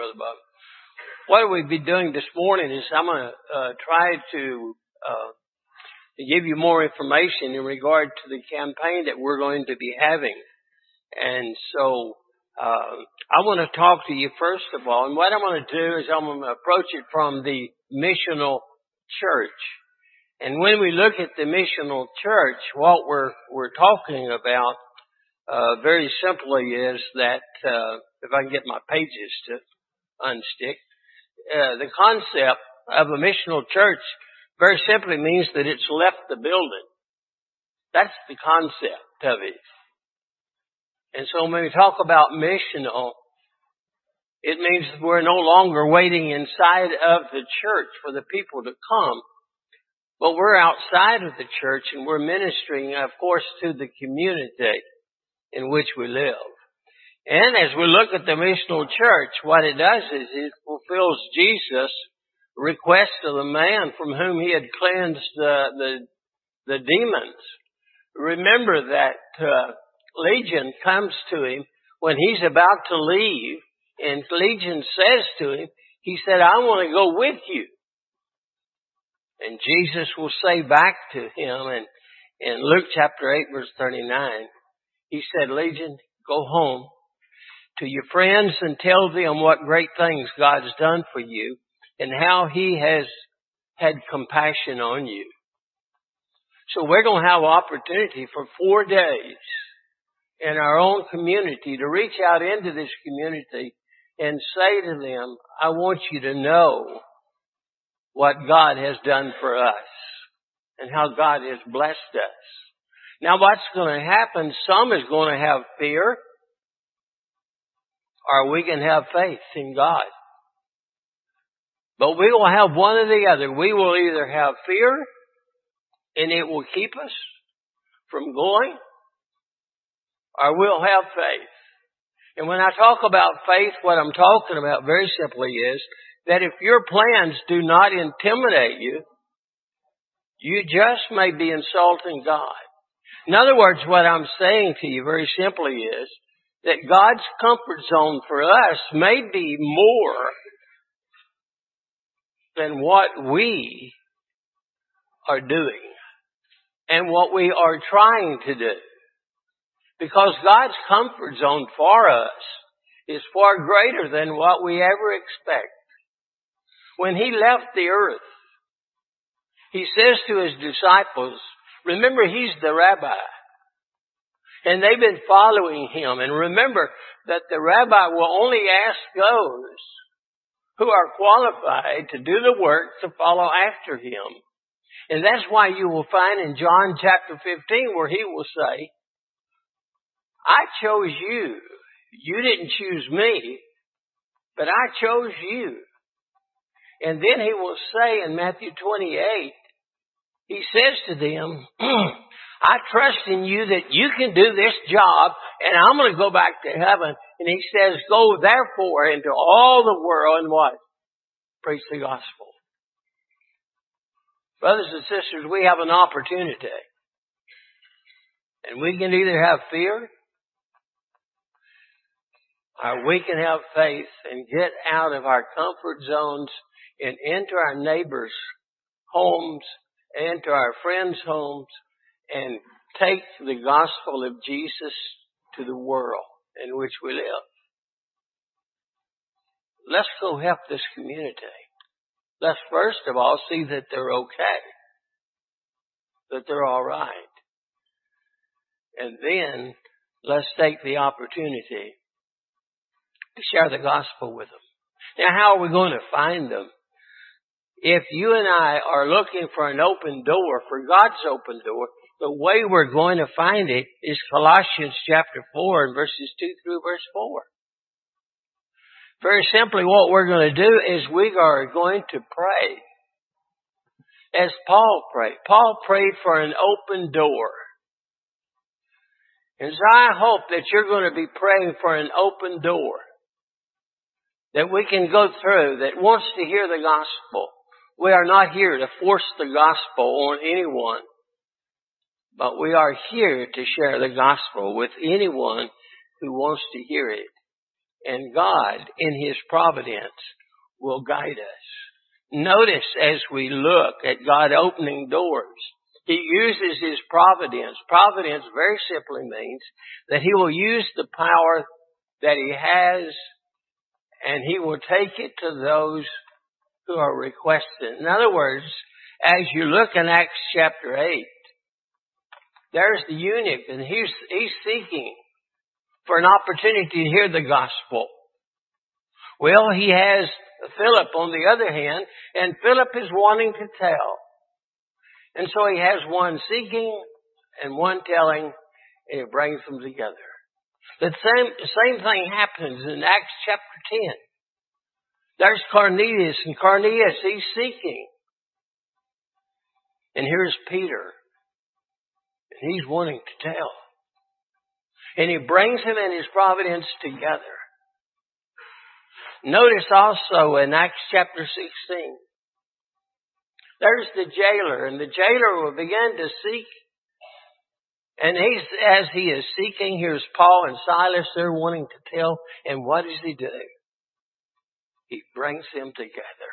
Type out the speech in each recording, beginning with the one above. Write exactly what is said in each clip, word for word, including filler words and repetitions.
Brother Bob. What we'll be doing this morning is I'm going to uh, try to uh, give you more information in regard to the campaign that we're going to be having. And so uh, I want to talk to you first of all. And what I'm going to do is I'm going to approach it from the missional church. And when we look at the missional church, what we're we're talking about uh, very simply is that uh, if I can get my pages to unstick. Uh, the concept of a missional church very simply means that it's left the building. That's the concept of it. And so when we talk about missional, it means that we're no longer waiting inside of the church for the people to come, but we're outside of the church and we're ministering, of course, to the community in which we live. And as we look at the missional church, what it does is it fulfills Jesus' request of the man from whom he had cleansed uh, the the demons. Remember that uh, Legion comes to him when he's about to leave, and Legion says to him, he said, I want to go with you. And Jesus will say back to him in, in Luke chapter eight, verse thirty-nine, he said, Legion, go home to your friends and tell them what great things God has done for you and how he has had compassion on you. So we're going to have opportunity for four days in our own community to reach out into this community and say to them, I want you to know what God has done for us and how God has blessed us. Now what's going to happen, some is going to have fear, or we can have faith in God. But we will have one or the other. We will either have fear, and it will keep us from going, or we'll have faith. And when I talk about faith, what I'm talking about very simply is that if your plans do not intimidate you, you just may be insulting God. In other words, what I'm saying to you very simply is that God's comfort zone for us may be more than what we are doing and what we are trying to do. Because God's comfort zone for us is far greater than what we ever expect. When He left the earth, He says to His disciples, remember He's the rabbi. And they've been following Him. And remember that the rabbi will only ask those who are qualified to do the work to follow after Him. And that's why you will find in John chapter fifteen where He will say, I chose you. You didn't choose me, but I chose you. And then He will say in Matthew twenty-eight, He says to them, I trust in you that you can do this job, and I'm going to go back to heaven. And He says, go therefore into all the world and what? Preach the gospel. Brothers and sisters, we have an opportunity. And we can either have fear, or we can have faith and get out of our comfort zones and into our neighbors' homes, into our friends' homes, and take the gospel of Jesus to the world in which we live. Let's go help this community. Let's first of all see that they're okay, that they're all right. And then let's take the opportunity to share the gospel with them. Now, how are we going to find them? If you and I are looking for an open door, for God's open door, the way we're going to find it is Colossians chapter four and verses two through verse four. Very simply, what we're going to do is we are going to pray as Paul prayed. Paul prayed for an open door. And so I hope that you're going to be praying for an open door that we can go through, that wants to hear the gospel. We are not here to force the gospel on anyone, but we are here to share the gospel with anyone who wants to hear it. And God, in His providence, will guide us. Notice as we look at God opening doors, He uses His providence. Providence very simply means that He will use the power that He has and He will take it to those who are requesting. In other words, as you look in Acts chapter eight, there's the eunuch and he's, he's seeking for an opportunity to hear the gospel. Well, he has Philip on the other hand, and Philip is wanting to tell. And so he has one seeking and one telling, and he brings them together. The same, the same thing happens in Acts chapter ten. There's Cornelius, and Cornelius, he's seeking. And here's Peter, and he's wanting to tell. And he brings him and his providence together. Notice also in Acts chapter sixteen, there's the jailer, and the jailer will begin to seek. And he's, as he is seeking, here's Paul and Silas, they're wanting to tell. And what does he do? He brings them together.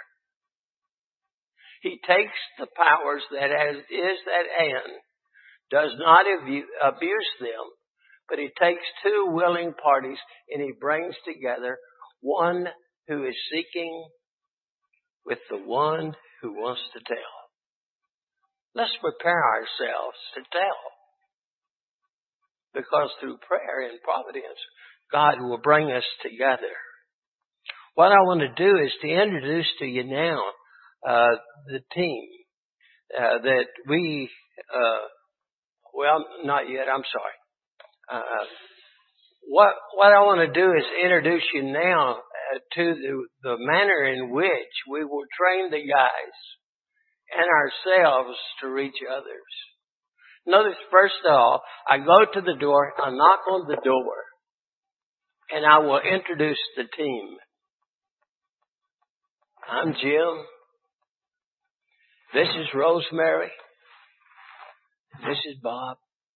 He takes the powers that as is at hand, does not abuse them, but he takes two willing parties and he brings together one who is seeking with the one who wants to tell. Let's prepare ourselves to tell. Because through prayer and providence, God will bring us together. What I want to do is to introduce to you now uh, the team uh, that we, uh, well, not yet, I'm sorry. Uh, what what I want to do is introduce you now uh, to the, the manner in which we will train the guys and ourselves to reach others. Notice, first of all, I go to the door, I knock on the door, and I will introduce the team. I'm Jim. This is Rosemary. This is Bob.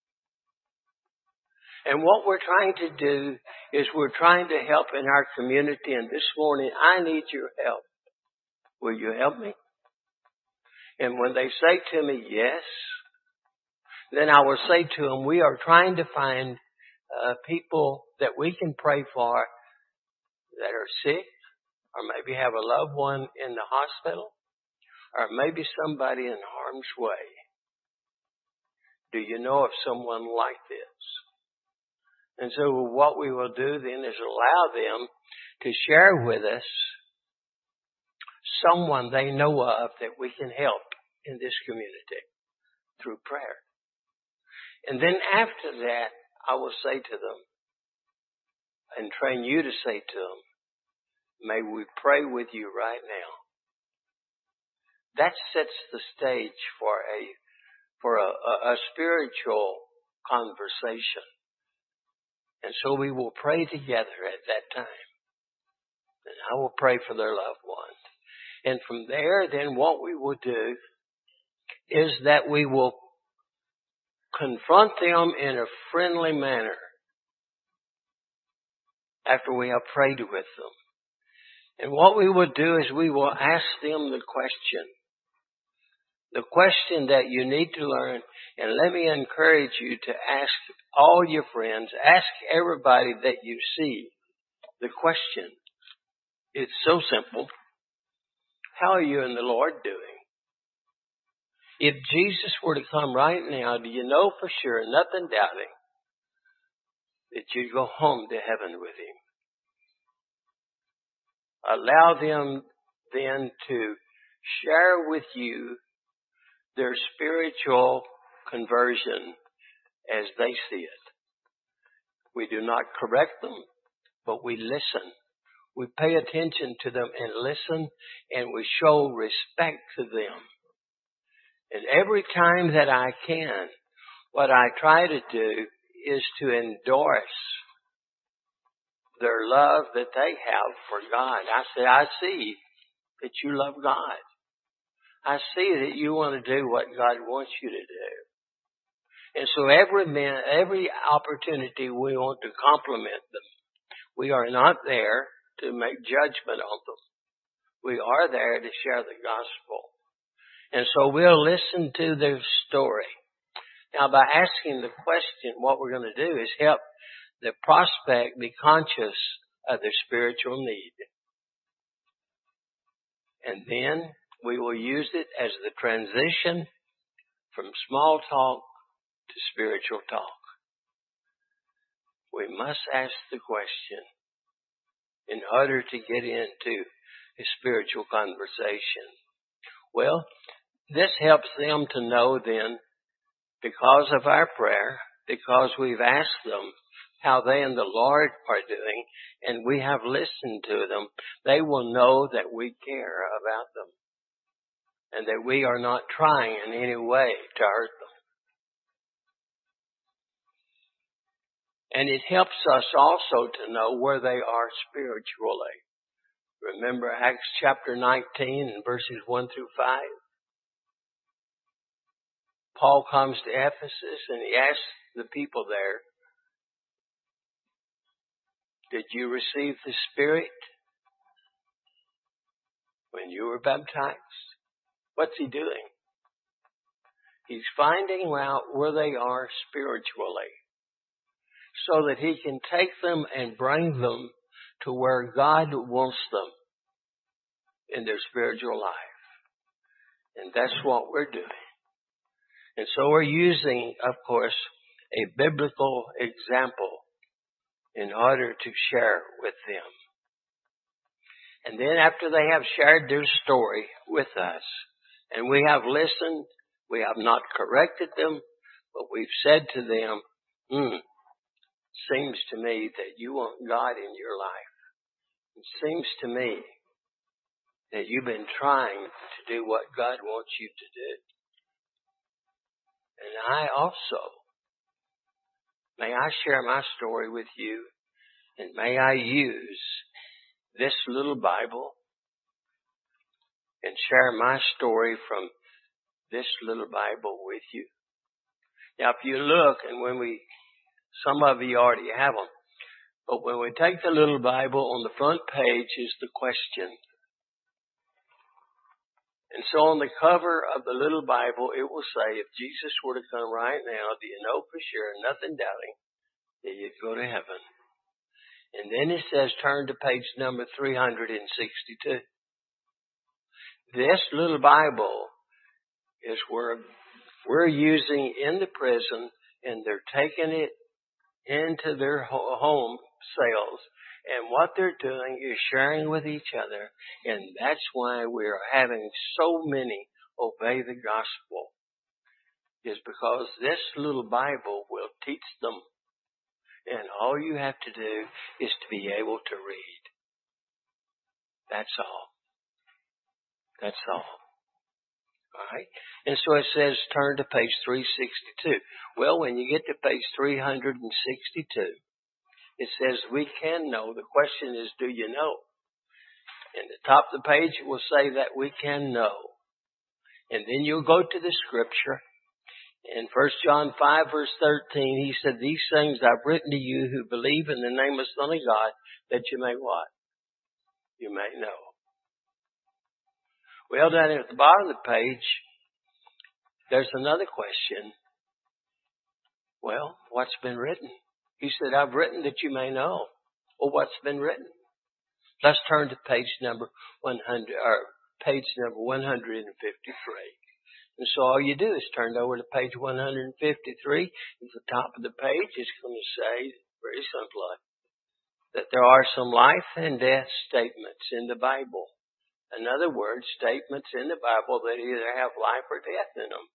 And what we're trying to do is we're trying to help in our community. And this morning, I need your help. Will you help me? And when they say to me, yes, then I will say to them, we are trying to find uh, people that we can pray for that are sick, or maybe have a loved one in the hospital, or maybe somebody in harm's way. Do you know of someone like this? And so what we will do then is allow them to share with us someone they know of that we can help in this community through prayer. And then after that, I will say to them and train you to say to them, may we pray with you right now. That sets the stage for a for a, a, a spiritual conversation. And so we will pray together at that time. And I will pray for their loved ones. And from there, then what we will do is that we will confront them in a friendly manner after we have prayed with them. And what we will do is we will ask them the question. The question that you need to learn. And let me encourage you to ask all your friends, ask everybody that you see the question. It's so simple. How are you and the Lord doing? If Jesus were to come right now, do you know for sure, nothing doubting, that you'd go home to heaven with Him? Allow them then to share with you their spiritual conversion as they see it. We do not correct them, but we listen. We pay attention to them and listen, and we show respect to them. And every time that I can, what I try to do is to endorse their love that they have for God. I say, I see that you love God. I see that you want to do what God wants you to do. And so every minute, every opportunity we want to compliment them. We are not there to make judgment on them. We are there to share the gospel. And so we'll listen to their story. Now, by asking the question, what we're going to do is help the prospect be conscious of their spiritual need. And then we will use it as the transition from small talk to spiritual talk. We must ask the question in order to get into a spiritual conversation. Well, this helps them to know then, because of our prayer, because we've asked them how they and the Lord are doing, and we have listened to them, they will know that we care about them and that we are not trying in any way to hurt them. And it helps us also to know where they are spiritually. Remember Acts chapter nineteen and verses one through five? Paul comes to Ephesus and he asks the people there, did you receive the Spirit when you were baptized? What's he doing? He's finding out where they are spiritually so that he can take them and bring them to where God wants them in their spiritual life. And that's what we're doing. And so we're using, of course, a biblical example in order to share with them. And then after they have shared their story with us, and we have listened, we have not corrected them, but we've said to them, hmm, seems to me that you want God in your life. It seems to me that you've been trying to do what God wants you to do. And I also, may I share my story with you, and may I use this little Bible and share my story from this little Bible with you. Now, if you look, and when we, some of you already have them, but when we take the little Bible, on the front page is the question. And so on the cover of the little Bible, it will say, if Jesus were to come right now, do you know for sure, nothing doubting, that you'd go to heaven? And then it says, turn to page number three hundred sixty-two. This little Bible is where we're using in the prison, and they're taking it into their home cells. And what they're doing is sharing with each other. And that's why we're having so many obey the gospel. Is because this little Bible will teach them. And all you have to do is to be able to read. That's all. That's all. All right? And so it says turn to page three sixty-two. Well, when you get to page three hundred sixty-two, it says we can know. The question is, do you know? And the top of the page it will say that we can know. And then you'll go to the scripture. In First John five, verse thirteen, he said, these things I've written to you who believe in the name of the Son of God, that you may what? You may know. Well, down at the bottom of the page, there's another question. Well, what's been written? He said, I've written that you may know. Well, what's been written? Let's turn to page number one hundred, or page number one hundred fifty-three. And so all you do is turn over to page one hundred fifty-three. At the top of the page, it's going to say, very simply, that there are some life and death statements in the Bible. In other words, statements in the Bible that either have life or death in them.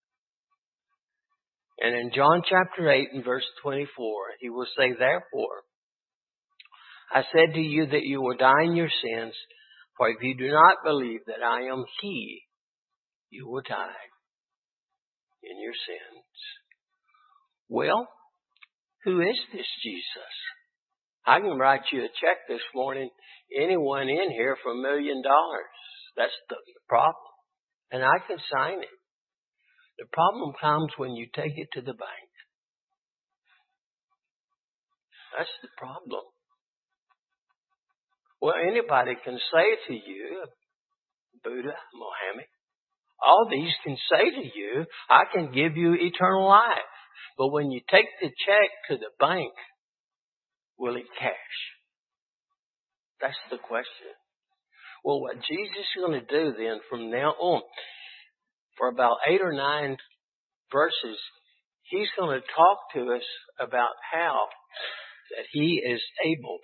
And in John chapter eight and verse twenty-four, he will say, therefore, I said to you that you will die in your sins, for if you do not believe that I am He, you will die in your sins. Well, who is this Jesus? I can write you a check this morning, anyone in here, for a million dollars. That's the problem. And I can sign it. The problem comes when you take it to the bank. That's the problem. Well, anybody can say to you, Buddha, Mohammed, all these can say to you, I can give you eternal life. But when you take the check to the bank, will it cash? That's the question. Well, what Jesus is going to do then from now on, for about eight or nine verses, He's going to talk to us about how that He is able.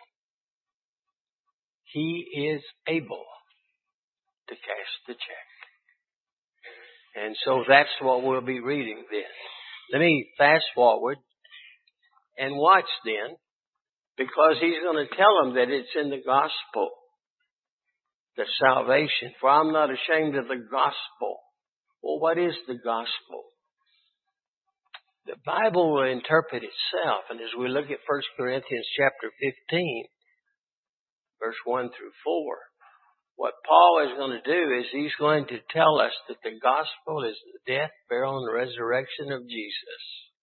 He is able to cash the check. And so that's what we'll be reading then. Let me fast forward and watch then, because He's going to tell them that it's in the gospel, the salvation. For I'm not ashamed of the gospel. Well, what is the gospel? The Bible will interpret itself. And as we look at First Corinthians chapter fifteen, verse one through four, what Paul is going to do is he's going to tell us that the gospel is the death, burial, and resurrection of Jesus.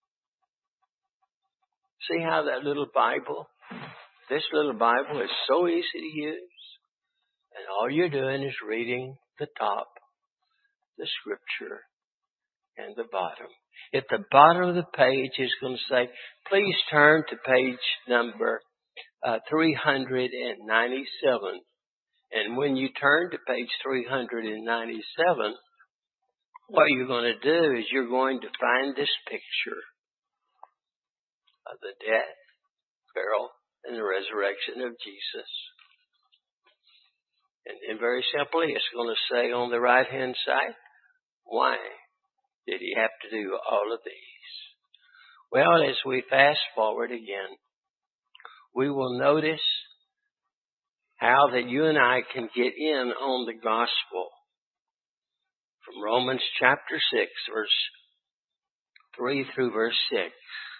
See how that little Bible, this little Bible is so easy to use. And all you're doing is reading the top, the scripture, and the bottom. At the bottom of the page is going to say, please turn to page number uh, three hundred ninety-seven. And when you turn to page three hundred ninety-seven, what you're going to do is you're going to find this picture of the death, burial, and the resurrection of Jesus. And then very simply, it's going to say on the right-hand side, why did He have to do all of these? Well, as we fast forward again, we will notice how that you and I can get in on the gospel. From Romans chapter six, verse three through verse six.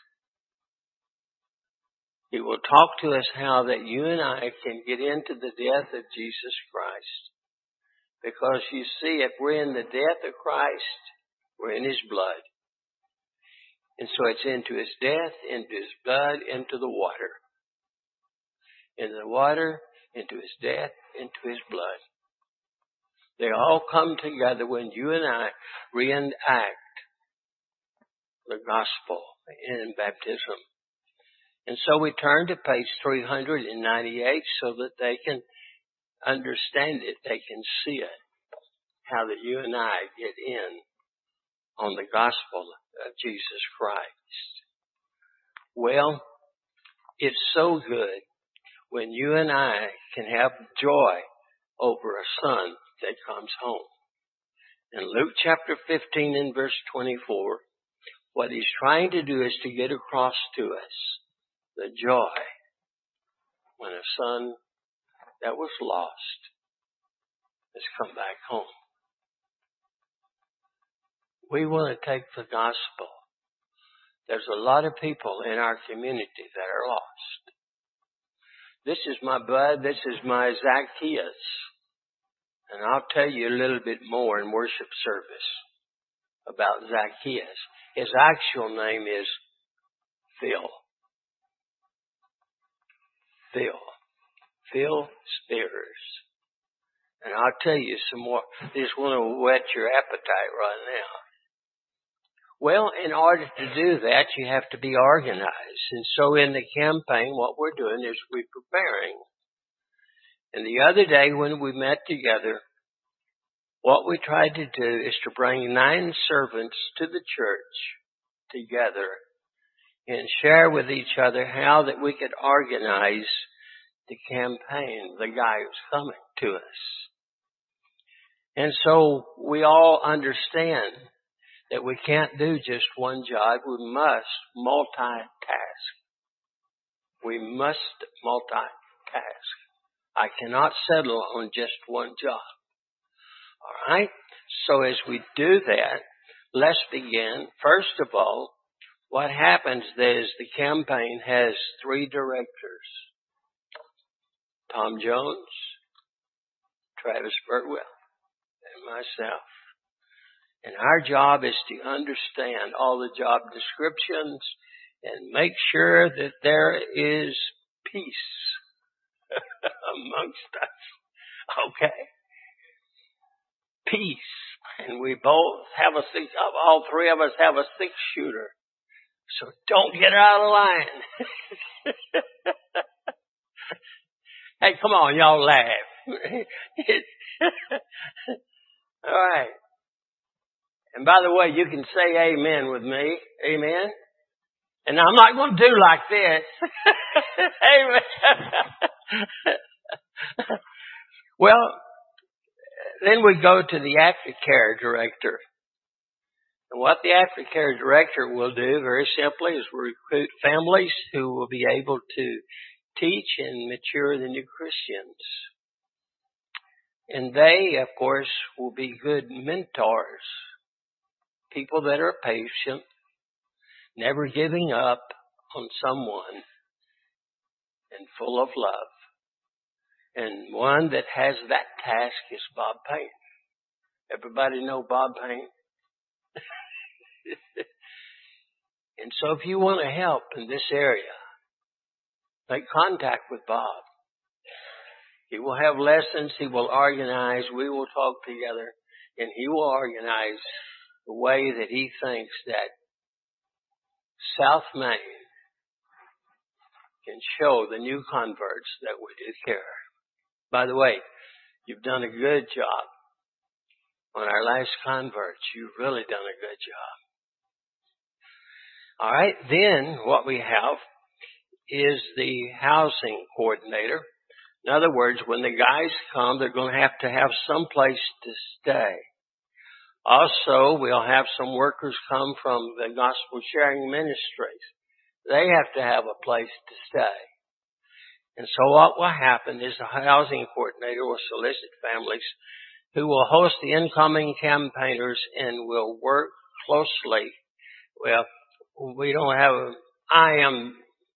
He will talk to us how that you and I can get into the death of Jesus Christ. Because you see, if we're in the death of Christ, we're in His blood. And so it's into His death, into His blood, into the water. In the water, into His death, into His blood. They all come together when you and I reenact the gospel in baptism. And so we turn to page three hundred ninety-eight so that they can understand it, they can see it, how that you and I get in on the gospel of Jesus Christ. Well, it's so good when you and I can have joy over a son that comes home. In Luke chapter fifteen and verse twenty-four, what He's trying to do is to get across to us the joy when a son that was lost has come back home. We want to take the gospel. There's a lot of people in our community that are lost. This is my bud. This is my Zacchaeus. And I'll tell you a little bit more in worship service about Zacchaeus. His actual name is Phil. Phil. Phil Spears. And I'll tell you some more. I just want to whet your appetite right now. Well, in order to do that, you have to be organized. And so in the campaign, what we're doing is we're preparing. And the other day when we met together, what we tried to do is to bring nine servants to the church together and share with each other how that we could organize the campaign, the guy who's coming to us. And so we all understand that we can't do just one job. We must multitask. We must multitask. I cannot settle on just one job. All right? So as we do that, let's begin. First of all, what happens is the campaign has three directors. Tom Jones, Travis Burtwell, and myself. And our job is to understand all the job descriptions and make sure that there is peace amongst us. Okay. Peace. And we both have a six, all three of us have a six shooter. So don't get out of line. Hey, come on, y'all laugh. All right. And by the way, you can say amen with me. Amen. And I'm not going to do like this. Amen. Well, then we go to the aftercare director. And what the aftercare director will do very simply is recruit families who will be able to teach and mature the new Christians. And they, of course, will be good mentors. People that are patient, never giving up on someone, and full of love. And one that has that task is Bob Payne. Everybody know Bob Payne? And so if you want to help in this area, make contact with Bob. He will have lessons. He will organize. We will talk together. And he will organize the way that he thinks that South Main can show the new converts that we do care. By the way, you've done a good job on our last converts. You've really done a good job. All right, then what we have is the housing coordinator. In other words, when the guys come, they're going to have to have some place to stay. Also, we'll have some workers come from the Gospel Sharing Ministries. They have to have a place to stay. And so what will happen is the housing coordinator will solicit families who will host the incoming campaigners and will work closely. Well, we don't have a, I am,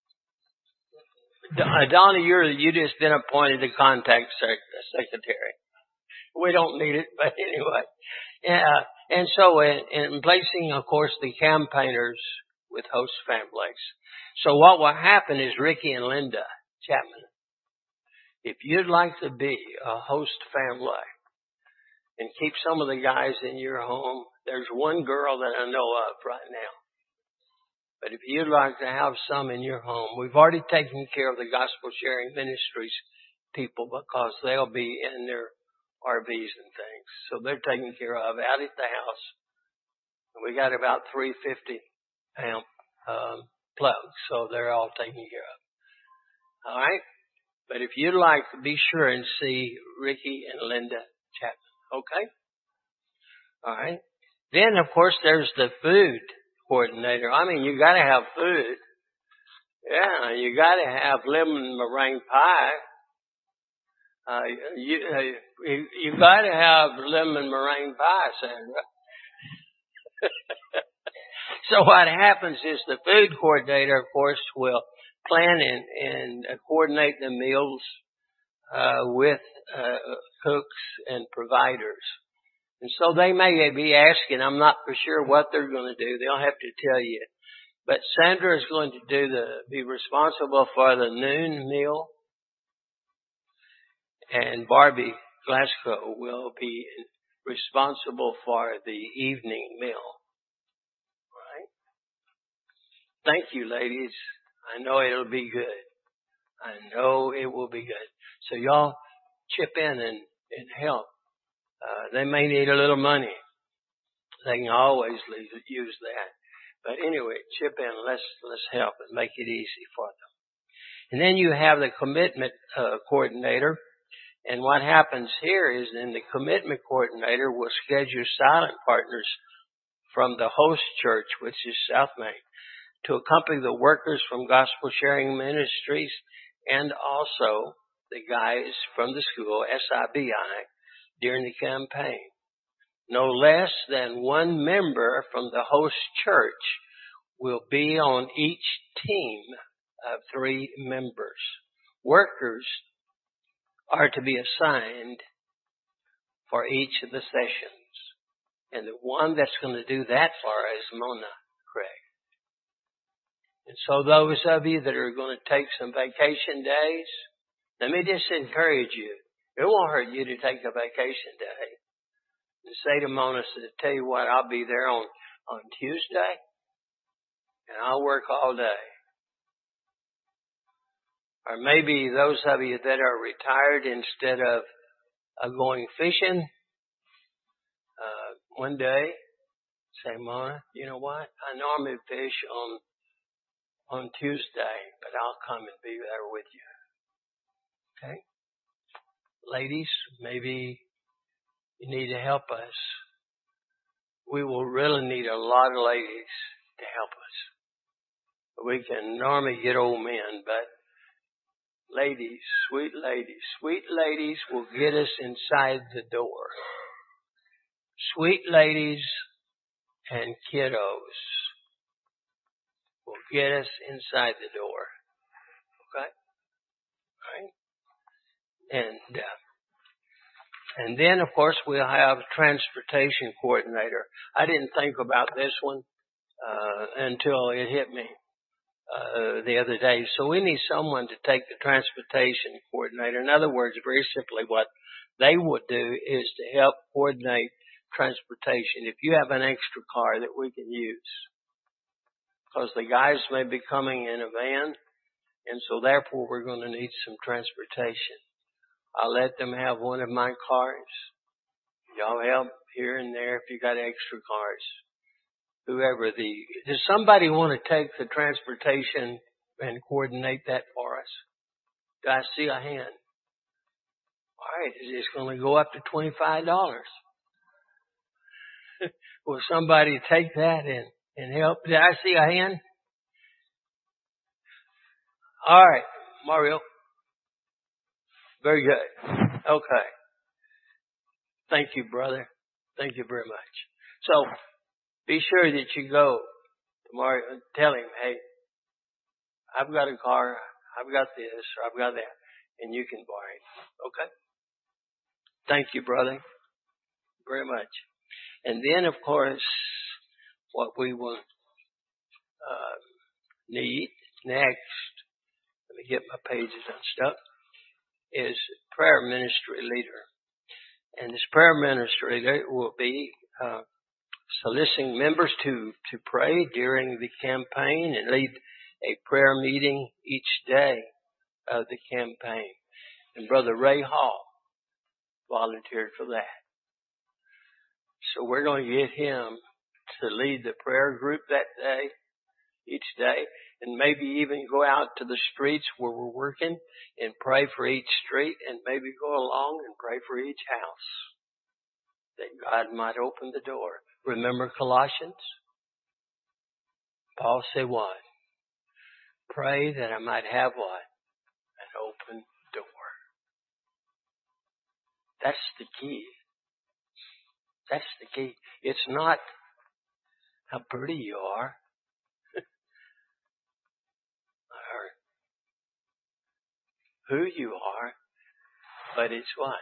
Donna, you're, you just been appointed the contact secretary. We don't need it, but anyway. Yeah, and so in, in placing, of course, the campaigners with host families. So what will happen is Ricky and Linda Chapman, if you'd like to be a host family and keep some of the guys in your home, there's one girl that I know of right now. But if you'd like to have some in your home, we've already taken care of the Gospel Sharing Ministries people because they'll be in their R Vs and things. So they're taken care of out at the house. We got about three hundred fifty amp um, plugs, so they're all taken care of. All right? But if you'd like to be sure and see Ricky and Linda Chapman, okay? All right? Then, of course, there's the food coordinator. I mean, you got to have food. Yeah, you got to have lemon meringue pie. Uh, you, uh, you, you got to have lemon meringue pie, Sandra. So what happens is the food coordinator, of course, will plan and, and uh, coordinate the meals uh, with uh, cooks and providers. And so they may be asking, I'm not for sure what they're going to do. They'll have to tell you. But Sandra is going to do the be responsible for the noon meal. And Barbie Glasgow will be responsible for the evening meal. Right? Thank you, ladies. I know it'll be good. I know it will be good. So y'all chip in and, and help. Uh, they may need a little money. They can always use that. But anyway, chip in. Let's, let's help and make it easy for them. And then you have the commitment uh, coordinator. And what happens here is then the commitment coordinator will schedule silent partners from the host church, which is South Main, to accompany the workers from Gospel Sharing Ministries and also the guys from the school, S I B I, during the campaign. No less than one member from the host church will be on each team of three members. Workers are to be assigned for each of the sessions. And the one that's going to do that for us is Mona Craig. And so those of you that are going to take some vacation days, Let me just encourage you. It won't hurt you to take a vacation day and say to Mona, tell you what, I'll be there on, on Tuesday and I'll work all day. Or maybe those of you that are retired, instead of uh, going fishing, uh, one day, say, Mona, you know what? I normally fish on on Tuesday, but I'll come and be there with you. Okay? Ladies, maybe you need to help us. We will really need a lot of ladies to help us. We can normally get old men, but ladies, sweet ladies, sweet ladies will get us inside the door. Sweet ladies and kiddos will get us inside the door. Okay? All right? And, uh, and then, of course, we'll have a transportation coordinator. I didn't think about this one uh, until it hit me uh, the other day. So we need someone to take the transportation coordinator. In other words, very simply, what they would do is to help coordinate transportation. If you have an extra car that we can use, because the guys may be coming in a van, and so therefore we're going to need some transportation. I'll let them have one of my cars. Y'all help here and there if you got extra cars. Whoever the, does somebody want to take the transportation and coordinate that for us? Do I see a hand? All right, it's going to go up to twenty-five dollars. Will somebody take that and, and help? Did I see a hand? All right, Mario. Very good. Okay. Thank you, brother. Thank you very much. So, be sure that you go to Mario and tell him, hey, I've got a car, I've got this, or I've got that, and you can borrow it. Okay? Thank you, brother, very much. And then, of course, what we will uh, need next, let me get my pages unstuck, is prayer ministry leader. And this prayer ministry leader will be uh, soliciting members to, to pray during the campaign and lead a prayer meeting each day of the campaign. And Brother Ray Hall volunteered for that. So we're going to get him to lead the prayer group that day, each day, and maybe even go out to the streets where we're working and pray for each street, and maybe go along and pray for each house, that God might open the door. Remember Colossians? Paul said what? Pray that I might have what? An open door. That's the key. That's the key. It's not how pretty you are, or who you are, but it's what?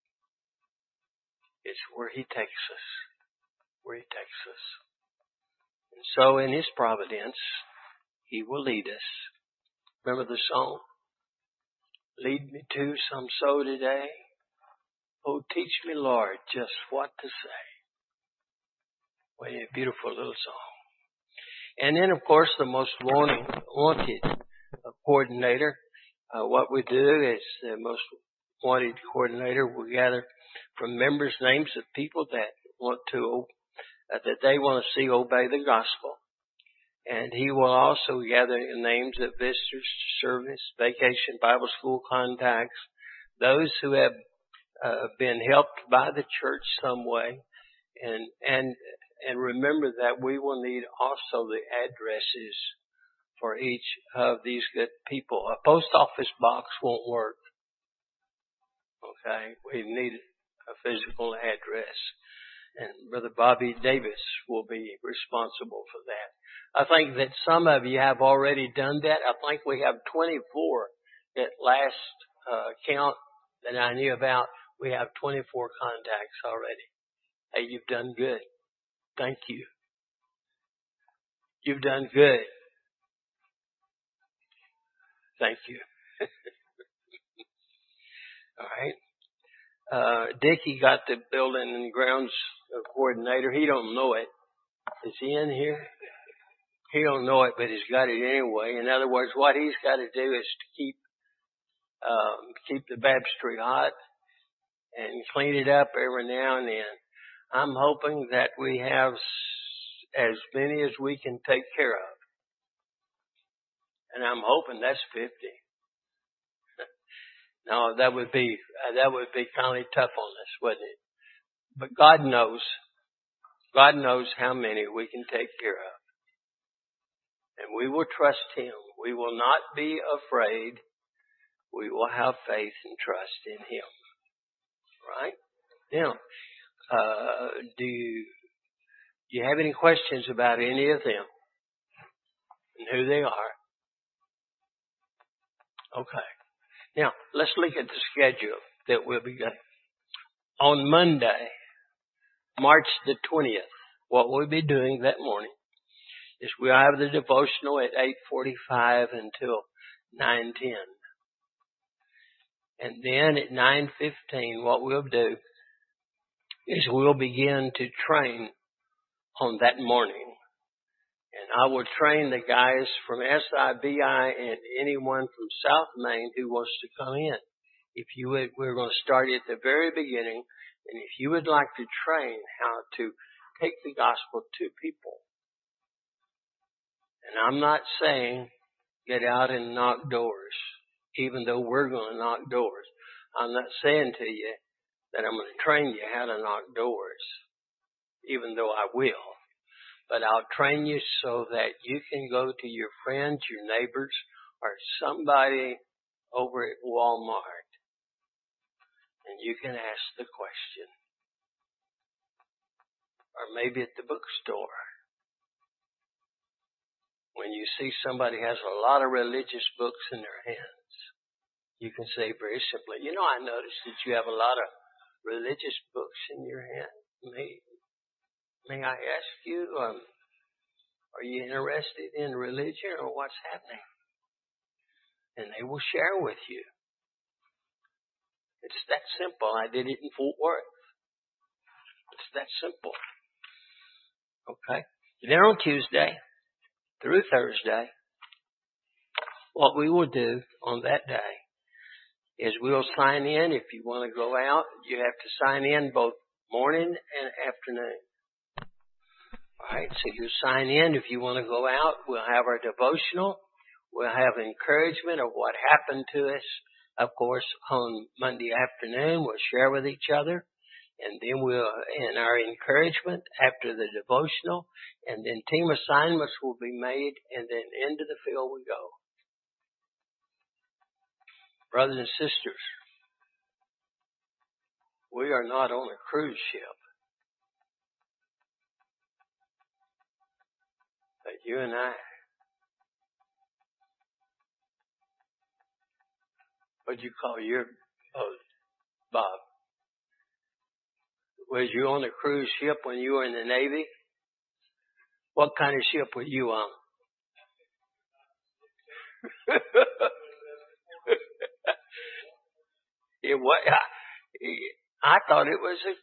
It's where He takes us. Where He takes us. And so in His providence, He will lead us. Remember the song? Lead me to some soul today. Oh, teach me, Lord, just what to say. What a beautiful little song. And then, of course, the most wanting, wanted coordinator. Uh, what we do is the most wanted coordinator will gather from members' names of people that want to, uh, that they want to see obey the gospel. And he will also gather names of visitors to service, vacation, Bible school contacts, those who have uh, been helped by the church some way. And, and, and remember that we will need also the addresses for each of these good people. A post office box won't work. Okay? We need a physical address. And Brother Bobby Davis will be responsible for that. I think that some of you have already done that. I think we have twenty-four at last uh, count that I knew about. We have twenty-four contacts already. Hey, you've done good. Thank you. You've done good. Thank you. All right. Uh, Dickie got the building and grounds coordinator. He don't know it. Is he in here? He don't know it, but he's got it anyway. In other words, what he's got to do is to keep um, keep the baptistry hot and clean it up every now and then. I'm hoping that we have as many as we can take care of, and I'm hoping that's fifty. No, that would be uh, that would be kind of tough on us, wouldn't it? But God knows. God knows how many we can take care of. And we will trust Him. We will not be afraid. We will have faith and trust in Him. Right? Now, uh, do you, do you have any questions about any of them and who they are? Okay. Now, let's look at the schedule that we'll be getting. On Monday, March the twentieth, what we'll be doing that morning is we'll have the devotional at eight forty-five until nine ten. And then at nine fifteen, what we'll do is we'll begin to train on that morning. And I will train the guys from S I B I and anyone from South Main who wants to come in. If you would, we're going to start at the very beginning. And if you would like to train how to take the gospel to people. And I'm not saying get out and knock doors, even though we're going to knock doors. I'm not saying to you that I'm going to train you how to knock doors, even though I will. But I'll train you so that you can go to your friends, your neighbors, or somebody over at Walmart, and you can ask the question. Or maybe at the bookstore. When you see somebody has a lot of religious books in their hands, you can say very simply, you know, I noticed that you have a lot of religious books in your hand. May, may I ask you, um, are you interested in religion or what's happening? And they will share with you. It's that simple. I did it in Fort Worth. It's that simple. Okay. Then on Tuesday through Thursday, what we will do on that day is we'll sign in. If you want to go out, you have to sign in both morning and afternoon. All right, so you sign in. If you want to go out, we'll have our devotional. We'll have encouragement of what happened to us. Of course, on Monday afternoon, we'll share with each other. And then we'll, and our encouragement after the devotional, and then team assignments will be made, and then into the field we go. Brothers and sisters, we are not on a cruise ship. But you and I, what'd you call your boat, Bob? Was you on a cruise ship when you were in the Navy? What kind of ship were you on? It was, I thought it was a...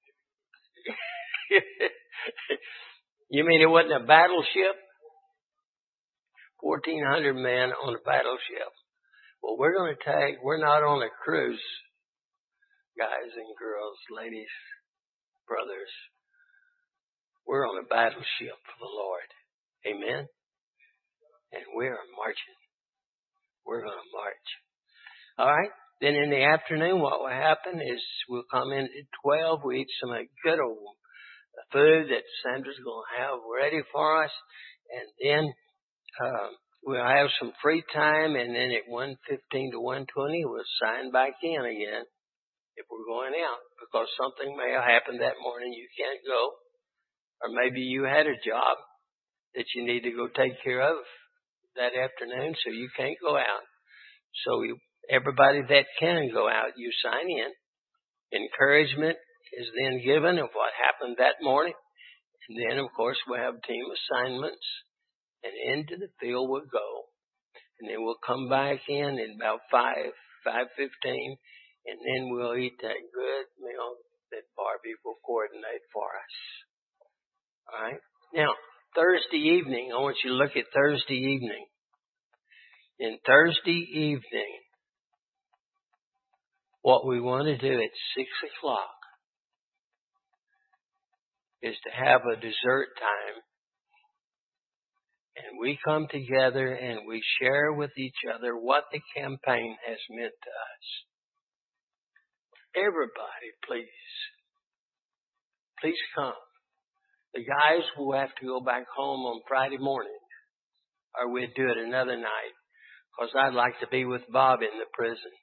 You mean it wasn't a battleship? fourteen hundred men on a battleship. Well, we're going to take, we're not on a cruise, guys and girls, ladies, brothers. We're on a battleship for the Lord. Amen? And we're marching. We're going to march. All right? Then in the afternoon, what will happen is we'll come in at twelve. We eat some good old food that Sandra's going to have ready for us. And then uh, we'll have some free time. And then at one fifteen to one twenty, we'll sign back in again if we're going out. Because something may have happened that morning. You can't go. Or maybe you had a job that you need to go take care of that afternoon, so you can't go out. So you, everybody that can go out, you sign in. Encouragement is then given of what happened that morning. And then, of course, we'll have team assignments. And into the field we'll go. And then we'll come back in at about five, five fifteen. And then we'll eat that good meal that Barbie will coordinate for us. All right? Now, Thursday evening, I want you to look at Thursday evening. In Thursday evening, what we want to do at six o'clock is to have a dessert time. And we come together and we share with each other what the campaign has meant to us. Everybody, please. Please come. The guys will have to go back home on Friday morning, or we'll do it another night, because I'd like to be with Bob in the prison.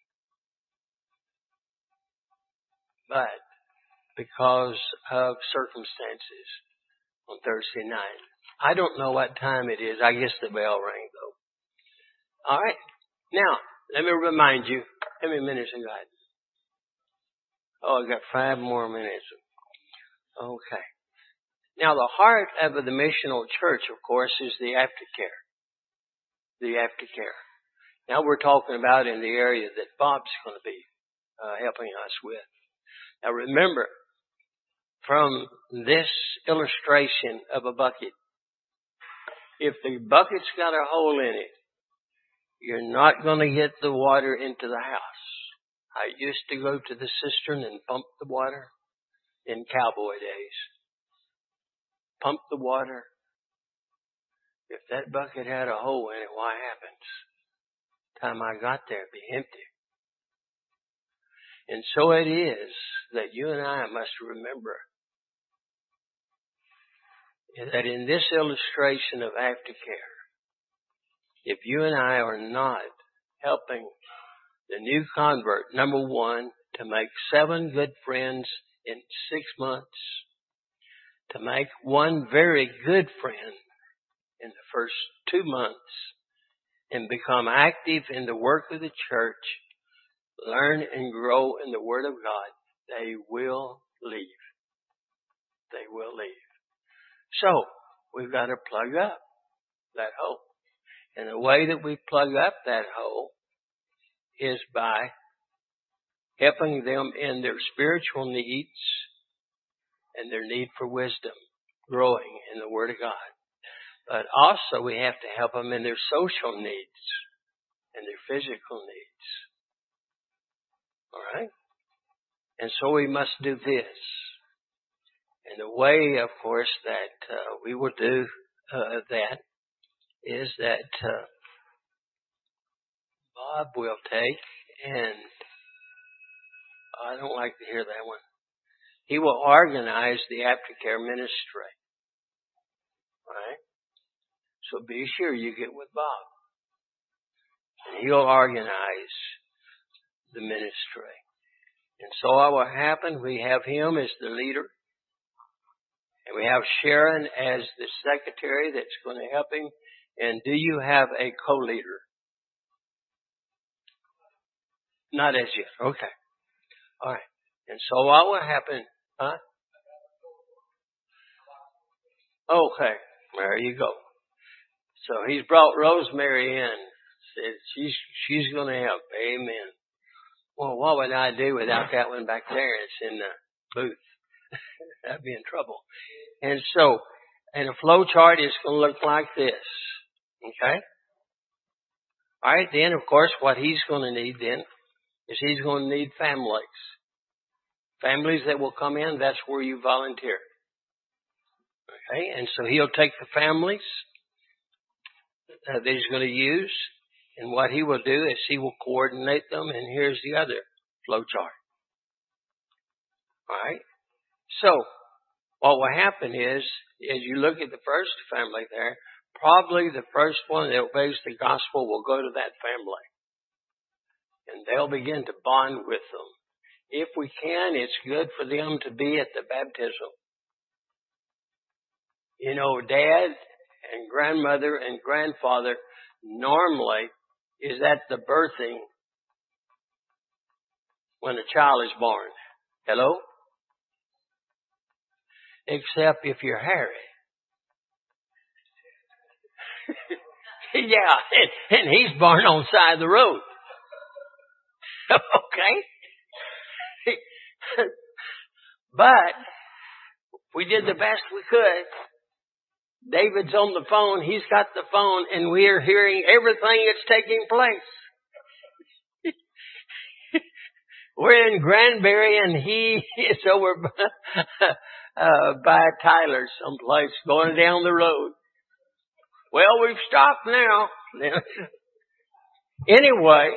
But because of circumstances on Thursday night, I don't know what time it is. I guess the bell rang, though. All right. Now, let me remind you. How many minutes I got? Oh, I got five more minutes. Okay. Now, the heart of the missional church, of course, is the aftercare. The aftercare. Now, we're talking about in the area that Bob's going to be uh, helping us with. Now, remember, from this illustration of a bucket, if the bucket's got a hole in it, you're not going to get the water into the house. I used to go to the cistern and pump the water in cowboy days. Pump the water. If that bucket had a hole in it, what happens? Time I got there, it'd be empty. And so it is that you and I must remember that in this illustration of aftercare, if you and I are not helping the new convert, number one, to make seven good friends in six months, to make one very good friend in the first two months, and become active in the work of the church, learn and grow in the Word of God, they will leave. They will leave. So, we've got to plug up that hole. And the way that we plug up that hole is by helping them in their spiritual needs and their need for wisdom, growing in the Word of God. But also we have to help them in their social needs and their physical needs. All right? And so we must do this. And the way, of course, that uh, we will do uh, that is that uh, Bob will take, and I don't like to hear that one, he will organize the aftercare ministry. All right? So be sure you get with Bob. And he'll organize the ministry. And so what will happen, we have him as the leader. And we have Sharon as the secretary that's going to help him. And do you have a co-leader? Not as yet. Okay. All right. And so what will happen? Huh? Okay. There you go. So he's brought Rosemary in. Said she's she's going to help. Amen. Well, what would I do without that one back there? It's in the booth. I'd be in trouble. And so, and a flow chart is going to look like this. Okay? All right, then, of course, what he's going to need then is he's going to need families. Families that will come in, that's where you volunteer. Okay? And so he'll take the families uh, that he's going to use, and what he will do is he will coordinate them, and here's the other flow chart. All right? So, what will happen is, as you look at the first family there, probably the first one that obeys the gospel will go to that family. And they'll begin to bond with them. If we can, it's good for them to be at the baptism. You know, dad and grandmother and grandfather normally is at the birthing when a child is born. Hello? Except if you're Harry. Yeah, and, and he's born on the side of the road. Okay? But we did the best we could. David's on the phone. He's got the phone, and we are hearing everything that's taking place. We're in Granbury, and he is over uh, by Tyler someplace, going down the road. Well, we've stopped now. Anyway,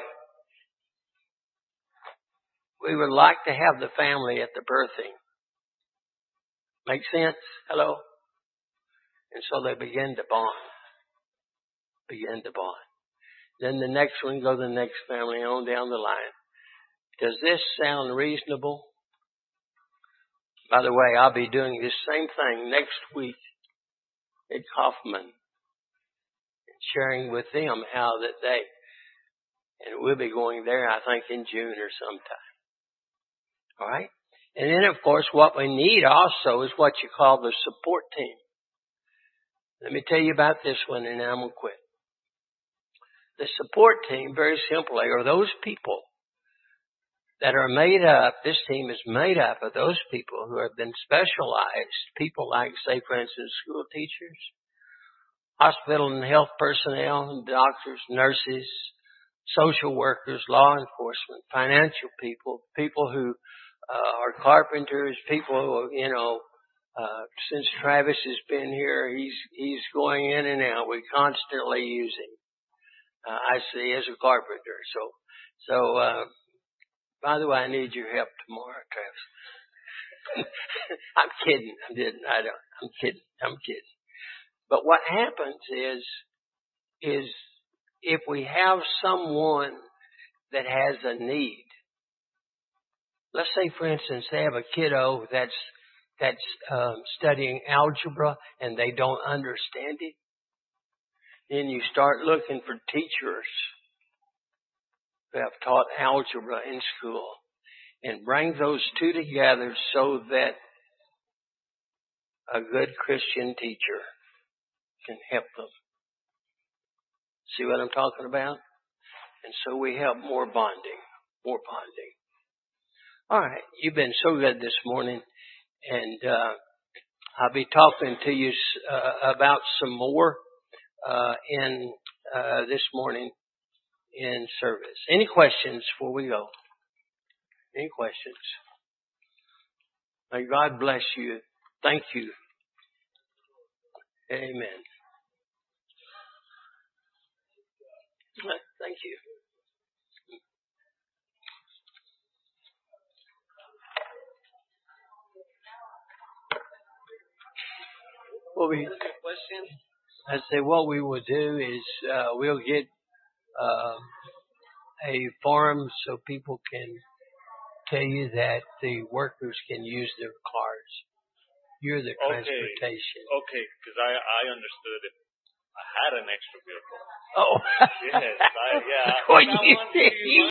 we would like to have the family at the birthing. Make sense? Hello? And so they begin to bond. Begin to bond. Then the next one, go to the next family on down the line. Does this sound reasonable? By the way, I'll be doing this same thing next week at Kaufman. Sharing with them how that they, and we'll be going there, I think, in June or sometime. All right? And then, of course, what we need also is what you call the support team. Let me tell you about this one, and then I'm going to quit. The support team, very simply, are those people that are made up, this team is made up of those people who have been specialized, people like, say, for instance, school teachers, hospital and health personnel, doctors, nurses, social workers, law enforcement, financial people, people who uh, are carpenters, people who, you know, uh, since Travis has been here, he's, he's going in and out. We constantly use him. Uh, I see as a carpenter. So, so, uh, by the way, I need your help tomorrow, Travis. I'm kidding. I didn't. I don't. I'm kidding. I'm kidding. But what happens is, is if we have someone that has a need, let's say, for instance, they have a kiddo that's that's um, studying algebra and they don't understand it, then you start looking for teachers who have taught algebra in school and bring those two together so that a good Christian teacher can help them. See what I'm talking about? And so we have more bonding, more bonding. All right, you've been so good this morning, and uh, I'll be talking to you uh, about some more uh, in uh, this morning in service. Any questions before we go? Any questions? May God bless you. Thank you. Amen. Thank you. Well, we, I say what we will do is uh, we'll get uh, a form so people can tell you that the workers can use their cars. You're the okay. transportation. Okay, because I, I understood it. I had an extra vehicle. Oh. Yes, I, yeah. Well, I got you, one for you.